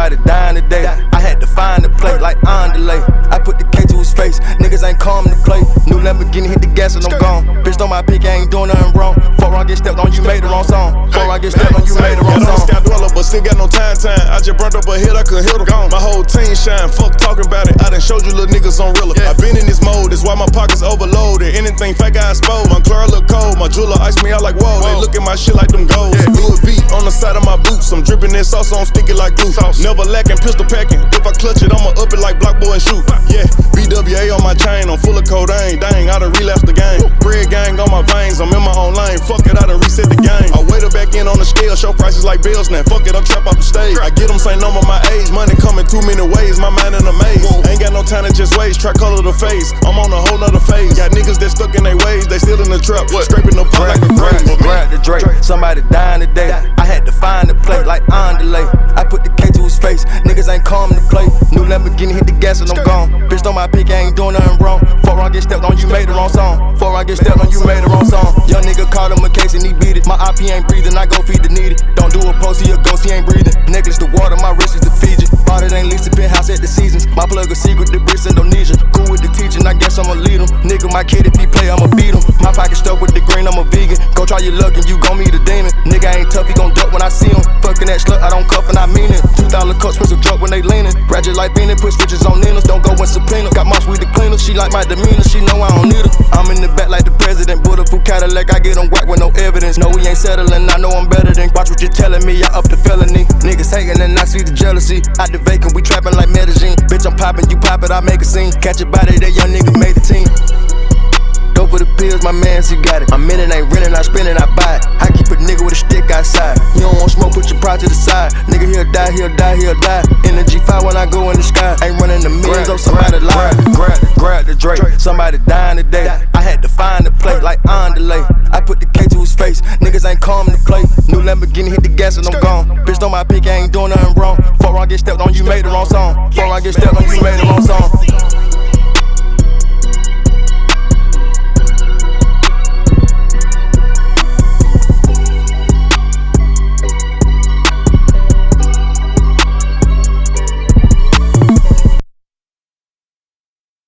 somebody dying today. I had to find the plate like Andale. I put the K to his face, niggas ain't coming to play. New Lamborghini hit the gas and I'm gone. Bitch, on my pick, I ain't doing nothing wrong. Before I get stepped on, you made the wrong song. Before I get stepped on, you made the wrong song. Sky dweller, but still got no time. I just burnt up a hit, I could hit her. My whole team shine, fuck talking about it. I done showed you little niggas on Rilla. I been in this mode, that's why my pockets overloaded. Anything fake, I expose. My Clara look cold, my jeweler ice me out like whoa. They look at my shit like them goals. Louis V on the side of my boots. I'm dripping that sauce on sticky like glue. Never lacking, pistol packing. If I clutch it, I'ma up it like Block Boy and shoot. Yeah, BWA on my chain, I'm full of codeine. Dang, I done relapsed the game. Bread gang on my veins, I'm in my own lane. Fuck it, I done reset the game. I wait her back in on the scale, show prices like bills now. Fuck it, I'm trapped off the stage. I get them same number my age, money coming too many ways. My mind in a maze. Ain't got no time to just waste. Try color the face. I'm on a whole nother phase. Got niggas that stuck in their ways, they still in the trap. Scraping the pot like a grave. Grab the Drake, somebody dying today. I had to find the plate like Andale. I put the K to his face, niggas ain't coming to play. New Lamborghini hit the gas and I'm gone. Bitch, on my pick, I ain't doing nothing wrong. Before I get stepped on, you made the wrong song. Before I get stepped on, you made the wrong song. Young nigga caught him a case and he beat it. My IP ain't breathing, I go feed the needy. Don't do a post, he a ghost, he ain't breathing. Necklace the water, my wrist is the Fiji. Bought it ain't least a penthouse at the seasons. My plug a secret, the bricks Indonesia. Cool with the teaching, I guess I'ma lead him. Nigga, my kid, if he play, I'ma beat him. My pocket stuck with the green, I'm a vegan. Go try your luck and you gon' meet a demon. Nigga ain't tough, he gon' duck when I see him. Fucking that slut, I don't cuff and I mean it. $2 cups, press a truck when they leanin'. Ratchet like Beanin', put stitches on Ninas. Don't go with subpoena. Got my sweet the cleaner, she like my demeanor. She know I don't need her. I'm in the back like the president. Bulletproof Cadillac, I get on whack with no evidence. No, we ain't settling, I know I'm better than. Watch what you're telling me, I up the felony. Niggas hating and I see the jealousy. Out the vacant, we trapping like Medellin. Bitch, I'm popping, you pop it, I make a scene. Catch a body, that young nigga made the team. Go for the pills, my mans, he got it. I'm in it, ain't renting, I spend it, I buy it. I keep a nigga with a stick outside. You don't want smoke, put your pride to the side. Nigga, he'll die, he'll die, he'll die. In the G5 when I go in the sky. Ain't running the millions, oh somebody lie. Grab the Drake, somebody dying today. I had to find the plate like Andale. I put the K to his face, niggas ain't coming to play. New Lamborghini hit the gas and I'm gone. Bitch, on my pick, I ain't doing nothing wrong. Before I get stepped on, you made the wrong song. Before I get stepped on, you made the wrong song.